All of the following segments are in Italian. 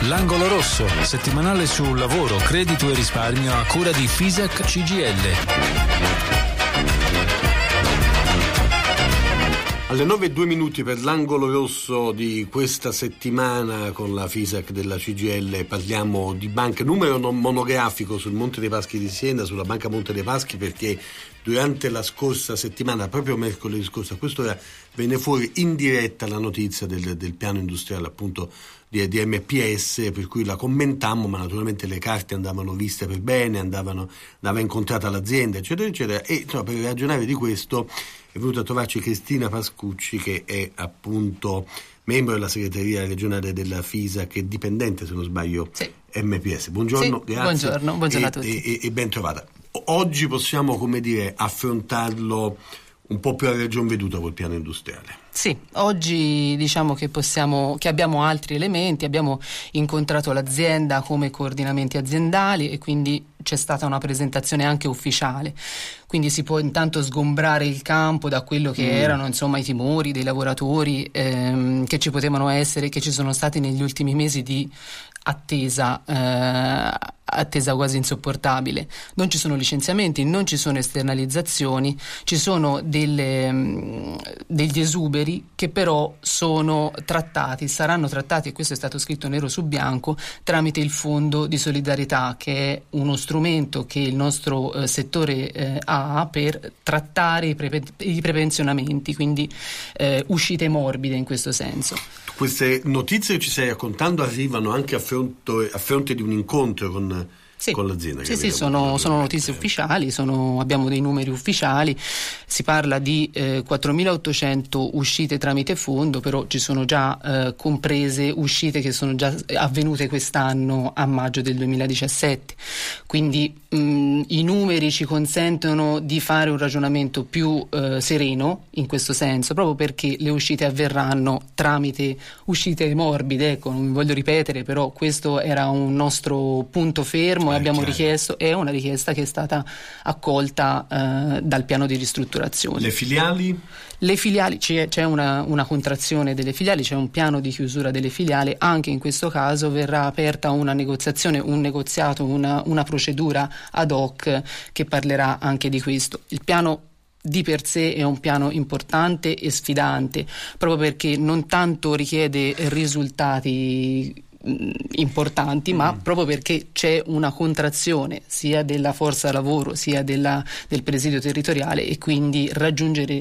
L'angolo rosso, settimanale sul lavoro, credito e risparmio a cura di FISAC CGIL. Alle 9:02 per l'angolo rosso di questa settimana con la FISAC della CGIL parliamo di banche, numero non monografico sul Monte dei Paschi di Siena, sulla Banca Monte dei Paschi, perché durante la scorsa settimana, proprio mercoledì scorso, a quest'ora venne fuori in diretta la notizia del piano industriale appunto di MPS, per cui la commentammo, ma naturalmente le carte andavano viste per bene, andava incontrata l'azienda, eccetera, eccetera, e insomma, per ragionare di questo è venuta a trovarci Cristina Pascucci, che è appunto membro della segreteria regionale della FISA, che è dipendente, se non sbaglio, sì. MPS. Buongiorno, sì, grazie. Buongiorno a tutti. E ben trovata. Oggi possiamo, come dire, affrontarlo un po' più a ragion veduta col piano industriale. Sì, oggi diciamo che abbiamo altri elementi, abbiamo incontrato l'azienda come coordinamenti aziendali e quindi c'è stata una presentazione anche ufficiale, quindi si può intanto sgombrare il campo da quello che erano insomma i timori dei lavoratori che ci potevano essere, che ci sono stati negli ultimi mesi di attesa quasi insopportabile. Non ci sono licenziamenti, non ci sono esternalizzazioni, ci sono degli esuberi che però saranno trattati, e questo è stato scritto nero su bianco, tramite il Fondo di Solidarietà, che è uno strumento che il nostro settore ha per trattare i prepensionamenti, quindi uscite morbide in questo senso. Queste notizie che ci stai raccontando arrivano anche a fronte di un incontro con l'azienda. Sì, sono notizie ufficiali, abbiamo dei numeri ufficiali, si parla di 4.800 uscite tramite fondo, però ci sono già comprese uscite che sono già avvenute quest'anno a maggio del 2017, quindi i numeri ci consentono di fare un ragionamento più sereno in questo senso, proprio perché le uscite avverranno tramite uscite morbide, ecco, non voglio ripetere, però questo era un nostro punto fermo. Abbiamo richiesto, è una richiesta che è stata accolta dal piano di ristrutturazione. Le filiali? Le filiali, c'è una contrazione delle filiali, c'è un piano di chiusura delle filiali, anche in questo caso verrà aperta una negoziazione, un negoziato, una procedura ad hoc che parlerà anche di questo. Il piano di per sé è un piano importante e sfidante, proprio perché non tanto richiede risultati importanti, ma proprio perché c'è una contrazione sia della forza lavoro sia del presidio territoriale, e quindi raggiungere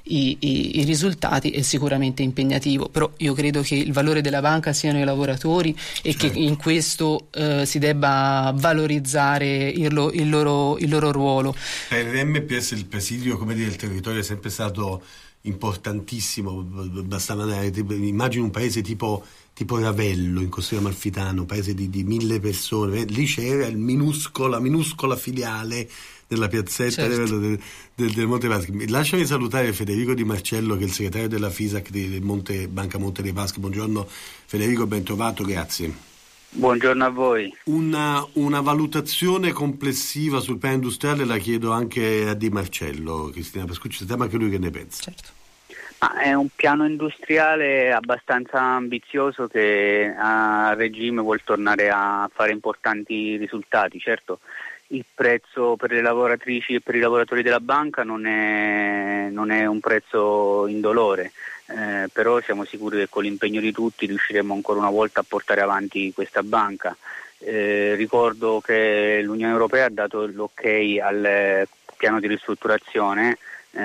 i risultati è sicuramente impegnativo. Però io credo che il valore della banca siano i lavoratori e che in questo si debba valorizzare il loro ruolo. Per MPS il presidio, come dire, il territorio è sempre stato importantissimo. Bastava andare, immagino un paese tipo Ravello in Costiera Amalfitano, un paese di 1.000 persone, lì c'era la minuscola filiale della piazzetta, certo, del Monte Paschi. Lasciami salutare Federico Di Marcello, che è il segretario della FISAC di Banca Monte dei Paschi. Buongiorno Federico, ben trovato, grazie. Buongiorno a voi. Una valutazione complessiva sul piano industriale la chiedo anche a Di Marcello. Cristina Pascucci, sentiamo anche lui che ne pensa. Certo. È un piano industriale abbastanza ambizioso che a regime vuol tornare a fare importanti risultati. Certo, il prezzo per le lavoratrici e per i lavoratori della banca non è un prezzo indolore, però siamo sicuri che con l'impegno di tutti riusciremo ancora una volta a portare avanti questa banca. Ricordo che l'Unione Europea ha dato l'ok al piano di ristrutturazione,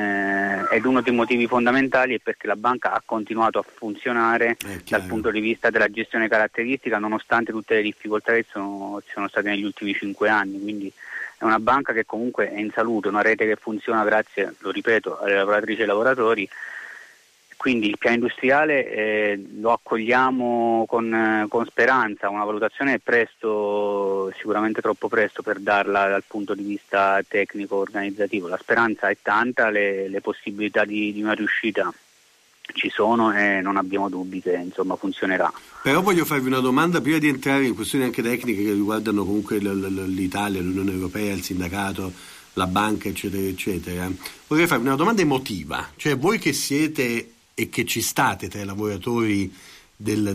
ed uno dei motivi fondamentali è perché la banca ha continuato a funzionare dal punto di vista della gestione caratteristica, nonostante tutte le difficoltà che ci sono state negli ultimi 5 anni. Quindi è una banca che comunque è in salute, una rete che funziona grazie, lo ripeto, alle lavoratrici e ai lavoratori. Quindi il piano industriale lo accogliamo con speranza. Una valutazione è presto, sicuramente troppo presto per darla dal punto di vista tecnico-organizzativo. La speranza è tanta, le possibilità di una riuscita ci sono e non abbiamo dubbi che insomma funzionerà. Però voglio farvi una domanda prima di entrare in questioni anche tecniche che riguardano comunque l'Italia, l'Unione Europea, il sindacato, la banca, eccetera, eccetera. Vorrei farvi una domanda emotiva, cioè voi che siete e che ci state tra i lavoratori del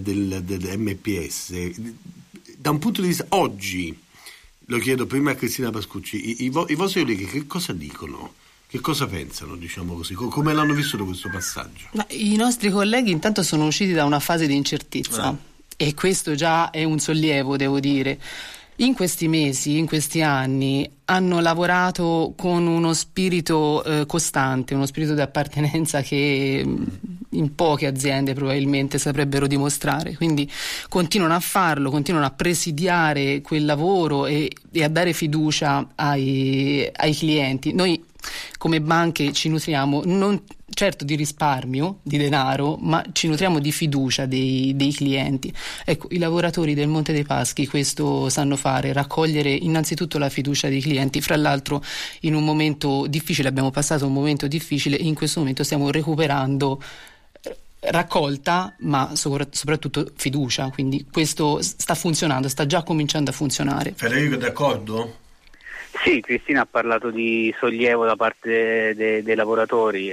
MPS, da un punto di vista oggi, lo chiedo prima a Cristina Pascucci, i vostri colleghi che cosa dicono? Che cosa pensano, diciamo così? Come l'hanno vissuto questo passaggio? I nostri colleghi intanto sono usciti da una fase di incertezza e questo già è un sollievo, devo dire. In questi mesi, in questi anni, hanno lavorato con uno spirito costante, uno spirito di appartenenza che in poche aziende probabilmente saprebbero dimostrare, quindi continuano a farlo, continuano a presidiare quel lavoro e a dare fiducia ai clienti. Noi come banche ci nutriamo non certo di risparmio, di denaro, ma ci nutriamo di fiducia dei clienti. Ecco, i lavoratori del Monte dei Paschi questo sanno fare, raccogliere innanzitutto la fiducia dei clienti. Fra l'altro in un momento difficile, abbiamo passato un momento difficile e in questo momento stiamo recuperando raccolta, ma soprattutto fiducia, quindi questo sta funzionando, sta già cominciando a funzionare. Federico, d'accordo? Sì, Cristina ha parlato di sollievo da parte dei lavoratori.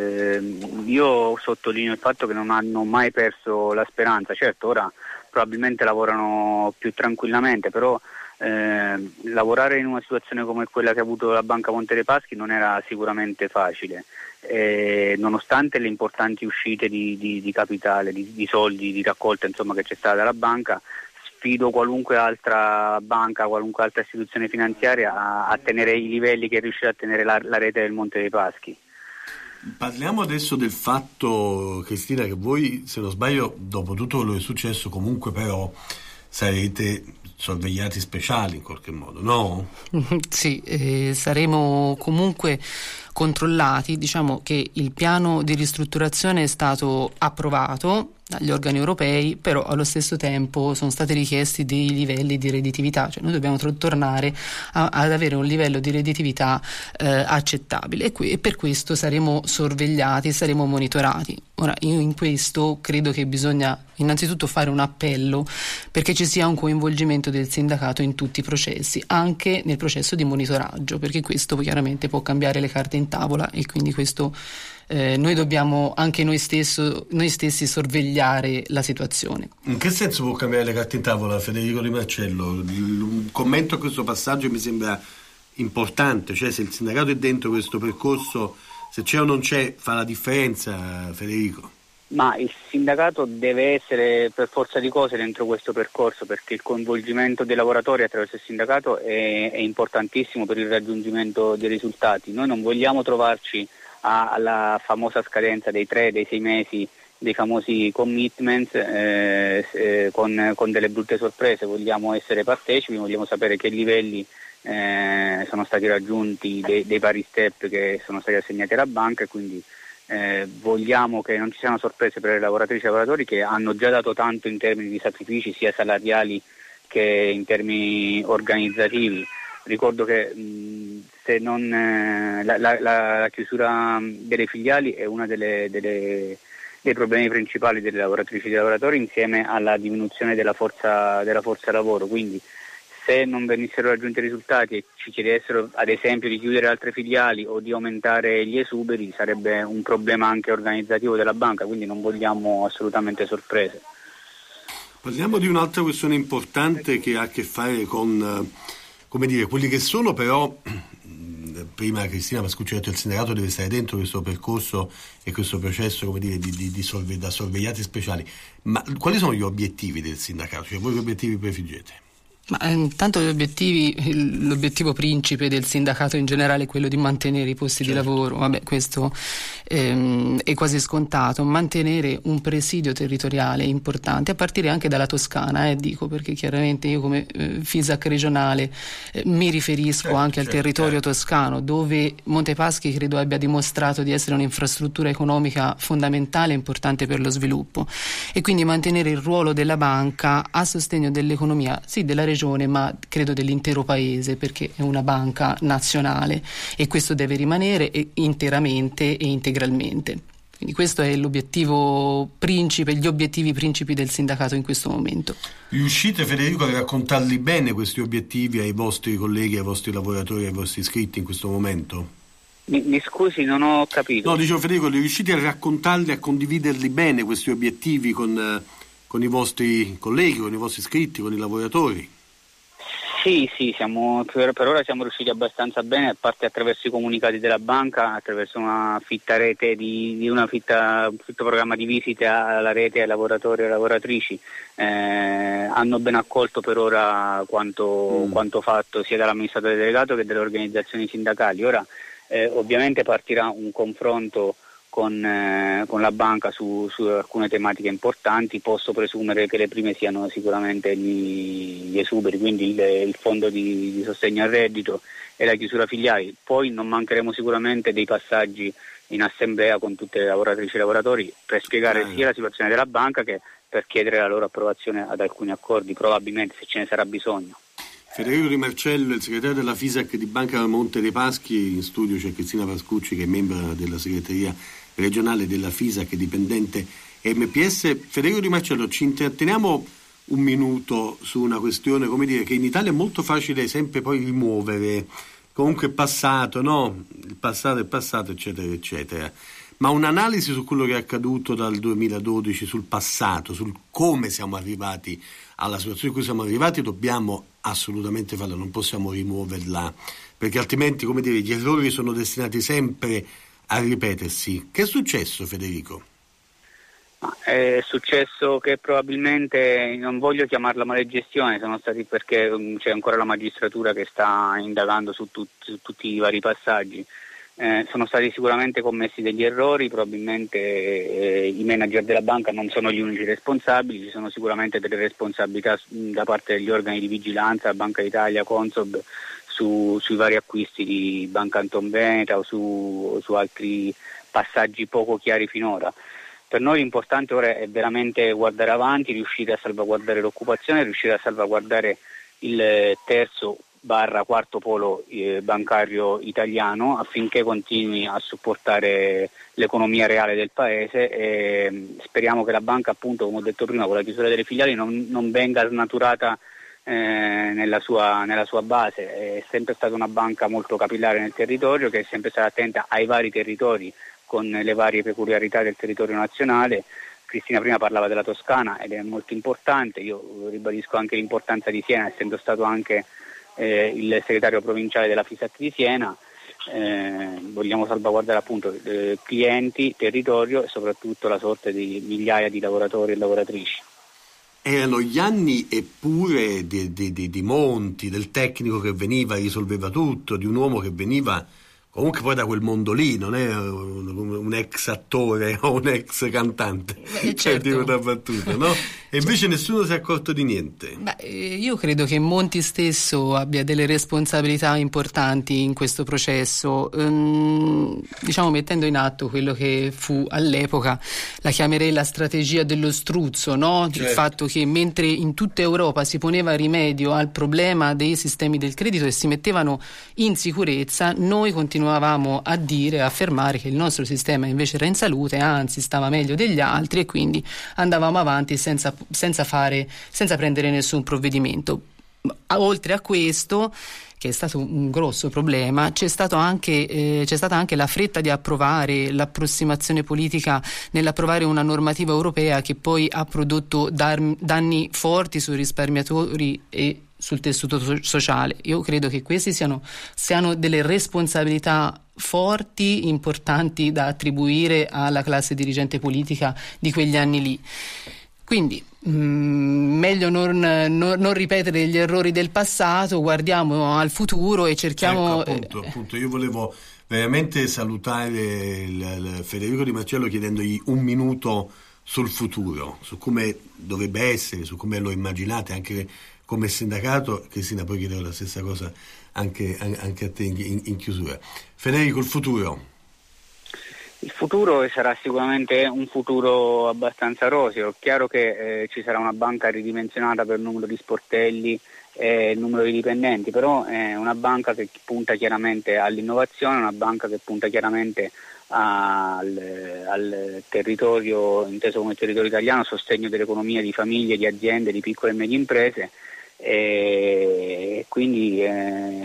Io sottolineo il fatto che non hanno mai perso la speranza. Certo, ora probabilmente lavorano più tranquillamente, però lavorare in una situazione come quella che ha avuto la Banca Monte dei Paschi non era sicuramente facile. Nonostante le importanti uscite di capitale, di soldi, di raccolta, insomma, che c'è stata dalla banca, sfido qualunque altra banca, qualunque altra istituzione finanziaria a tenere i livelli che riuscirà a tenere la rete del Monte dei Paschi. Parliamo adesso del fatto, Cristina, che voi, se non sbaglio, dopo tutto quello che è successo, comunque però sarete sorvegliati speciali in qualche modo, no? Sì, saremo comunque controllati. Diciamo che il piano di ristrutturazione è stato approvato dagli organi europei, però allo stesso tempo sono stati richiesti dei livelli di redditività, cioè noi dobbiamo tornare ad avere un livello di redditività accettabile e per questo saremo sorvegliati, saremo monitorati. Ora io in questo credo che bisogna innanzitutto fare un appello perché ci sia un coinvolgimento del sindacato in tutti i processi, anche nel processo di monitoraggio, perché questo chiaramente può cambiare le carte in tavola e quindi questo noi dobbiamo anche noi stessi sorvegliare la situazione. In che senso può cambiare le carte in tavola, Federico Di Marcello? Un commento a questo passaggio mi sembra importante, cioè se il sindacato è dentro questo percorso, se c'è o non c'è, fa la differenza, Federico? Ma il sindacato deve essere per forza di cose dentro questo percorso, perché il coinvolgimento dei lavoratori attraverso il sindacato è importantissimo per il raggiungimento dei risultati. Noi non vogliamo trovarci alla famosa scadenza dei 3, dei 6 mesi, dei famosi commitments con delle brutte sorprese. Vogliamo essere partecipi, vogliamo sapere che livelli sono stati raggiunti dei vari step che sono stati assegnati alla banca e quindi vogliamo che non ci siano sorprese per le lavoratrici e lavoratori che hanno già dato tanto in termini di sacrifici sia salariali che in termini organizzativi. Ricordo che se non la chiusura delle filiali è una dei problemi principali delle lavoratrici e dei lavoratori insieme alla diminuzione della forza lavoro, quindi se non venissero raggiunti i risultati e ci chiedessero ad esempio di chiudere altre filiali o di aumentare gli esuberi sarebbe un problema anche organizzativo della banca, quindi non vogliamo assolutamente sorprese. Parliamo di un'altra questione importante che ha a che fare con quelli che sono però, prima Cristina Pascucci ha detto il sindacato deve stare dentro questo percorso e questo processo da sorvegliati speciali, ma quali sono gli obiettivi del sindacato? Cioè voi che obiettivi prefiggete? Ma intanto l'obiettivo principe del sindacato in generale è quello di mantenere i posti di lavoro. Vabbè, questo è quasi scontato. Mantenere un presidio territoriale importante a partire anche dalla Toscana, dico, perché chiaramente io come FISAC regionale mi riferisco anche al territorio toscano, dove Monte Paschi credo abbia dimostrato di essere un'infrastruttura economica fondamentale e importante per lo sviluppo, e quindi mantenere il ruolo della banca a sostegno dell'economia, sì, della regione, ma credo dell'intero paese, perché è una banca nazionale e questo deve rimanere interamente e integralmente. Quindi questo è l'obiettivo principe, gli obiettivi principi del sindacato in questo momento. Riuscite, Federico, a raccontarli bene questi obiettivi ai vostri colleghi, ai vostri lavoratori, ai vostri iscritti in questo momento? Mi scusi, non ho capito. No, dicevo, Federico, riuscite a raccontarli, a condividerli bene questi obiettivi con con i vostri colleghi, con i vostri iscritti, con i lavoratori? Sì, per ora siamo riusciti abbastanza bene, a parte attraverso i comunicati della banca, attraverso una fitta rete un fitto programma di visite alla rete ai lavoratori e alle lavoratrici. Hanno ben accolto per ora quanto fatto sia dall'amministratore delegato che dalle organizzazioni sindacali. Ora ovviamente partirà un confronto con la banca su alcune tematiche importanti. Posso presumere che le prime siano sicuramente gli esuberi, quindi il fondo di sostegno al reddito e la chiusura filiali. Poi non mancheremo sicuramente dei passaggi in assemblea con tutte le lavoratrici e lavoratori per spiegare sia la situazione della banca che per chiedere la loro approvazione ad alcuni accordi, probabilmente, se ce ne sarà bisogno. Federico Di Marcello, il segretario della FISAC di Banca Monte dei Paschi. In studio c'è Cristina Pascucci, che è membro della segreteria regionale della FISAC, dipendente MPS. Federico Di Marcello, ci intratteniamo un minuto su una questione, come dire, che in Italia è molto facile sempre poi rimuovere, comunque passato, no? Il passato è passato, eccetera, eccetera. Ma un'analisi su quello che è accaduto dal 2012, sul passato, sul come siamo arrivati alla situazione in cui siamo arrivati, dobbiamo assolutamente farla, non possiamo rimuoverla, perché altrimenti, come dire, gli errori sono destinati sempre a ripetersi. Che è successo, Federico? È successo che probabilmente, non voglio chiamarla malegestione, sono stati, perché c'è ancora la magistratura che sta indagando su tutti i vari passaggi. Sono stati sicuramente commessi degli errori, probabilmente i manager della banca non sono gli unici responsabili, ci sono sicuramente delle responsabilità da parte degli organi di vigilanza, Banca d'Italia, Consob, sui vari acquisti di Banca Anton Veneta o su altri passaggi poco chiari finora. Per noi l'importante ora è veramente guardare avanti, riuscire a salvaguardare l'occupazione, riuscire a salvaguardare il terzo/quarto polo bancario italiano, affinché continui a supportare l'economia reale del paese, e speriamo che la banca, appunto, come ho detto prima, con la chiusura delle filiali non venga snaturata nella sua base. È sempre stata una banca molto capillare nel territorio, che è sempre stata attenta ai vari territori con le varie peculiarità del territorio nazionale. Cristina prima parlava della Toscana ed è molto importante, io ribadisco anche l'importanza di Siena, essendo stato anche il segretario provinciale della FISAC di Siena. Vogliamo salvaguardare appunto clienti, territorio e soprattutto la sorte di migliaia di lavoratori e lavoratrici. Erano gli anni eppure di Monti, del tecnico che veniva, risolveva tutto, di un uomo che veniva comunque poi da quel mondo lì, non è un ex attore o un ex cantante, certo. Dire una battuta, no? E invece nessuno si è accorto di niente. Io credo che Monti stesso abbia delle responsabilità importanti in questo processo, diciamo mettendo in atto quello che fu all'epoca, la chiamerei la strategia dello struzzo, no? Certo. Il fatto che mentre in tutta Europa si poneva rimedio al problema dei sistemi del credito e si mettevano in sicurezza, noi continuavamo a dire, a affermare che il nostro sistema invece era in salute, anzi stava meglio degli altri, e quindi andavamo avanti senza prendere nessun provvedimento. Oltre a questo, che è stato un grosso problema, c'è stata anche la fretta di approvare, l'approssimazione politica nell'approvare una normativa europea che poi ha prodotto danni forti sui risparmiatori e sul tessuto sociale. Io credo che questi siano delle responsabilità forti, importanti da attribuire alla classe dirigente politica di quegli anni lì. Quindi meglio non ripetere gli errori del passato, guardiamo al futuro e cerchiamo... Ecco, appunto, io volevo veramente salutare Federico Di Marcello chiedendogli un minuto sul futuro, su come dovrebbe essere, su come lo immaginate anche come sindacato. Cristina, poi chiedevo la stessa cosa anche a te in chiusura. Federico, il futuro? Il futuro sarà sicuramente un futuro abbastanza roseo. Chiaro che ci sarà una banca ridimensionata per il numero di sportelli e il numero di dipendenti, però è una banca che punta chiaramente all'innovazione, una banca che punta chiaramente al territorio, inteso come territorio italiano, sostegno dell'economia di famiglie, di aziende, di piccole e medie imprese, e quindi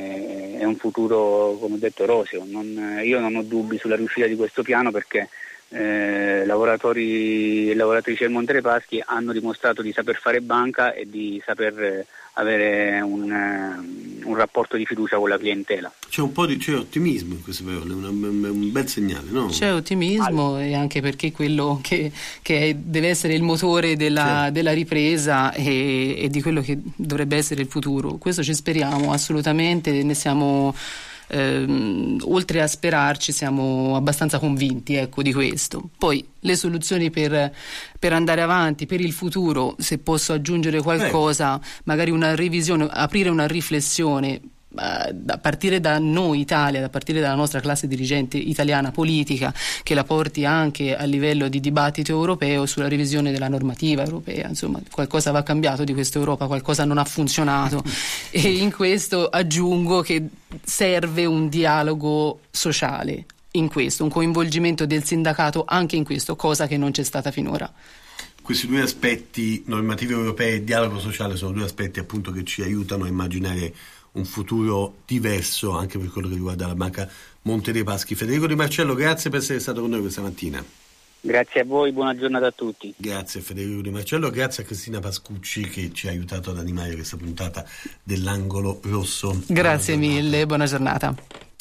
è un futuro, come ho detto, roseo. Io non ho dubbi sulla riuscita di questo piano, perché lavoratori e lavoratrici del Monte dei Paschi hanno dimostrato di saper fare banca e di saper avere un rapporto di fiducia con la clientela. C'è ottimismo in queste parole, è un bel segnale, no? C'è ottimismo e anche perché quello che deve essere il motore della ripresa e di quello che dovrebbe essere il futuro. Questo ci speriamo assolutamente, ne siamo oltre a sperarci siamo abbastanza convinti, ecco, di questo. Poi le soluzioni per andare avanti, per il futuro, se posso aggiungere qualcosa, magari una revisione, aprire una riflessione a partire da noi Italia, a partire dalla nostra classe dirigente italiana politica, che la porti anche a livello di dibattito europeo sulla revisione della normativa europea. Insomma, qualcosa va cambiato di questa Europa, qualcosa non ha funzionato e in questo aggiungo che serve un dialogo sociale in questo, un coinvolgimento del sindacato anche in questo, cosa che non c'è stata finora. Questi due aspetti, normative europee e dialogo sociale, sono due aspetti appunto che ci aiutano a immaginare un futuro diverso anche per quello che riguarda la Banca Monte dei Paschi. Federico Di Marcello, grazie per essere stato con noi questa mattina. Grazie a voi, buona giornata a tutti. Grazie Federico Di Marcello, grazie a Cristina Pascucci che ci ha aiutato ad animare questa puntata dell'Angolo Rosso. Grazie mille, buona giornata.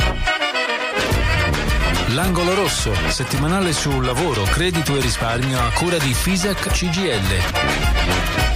L'Angolo Rosso, settimanale sul lavoro, credito e risparmio a cura di FISAC CGIL.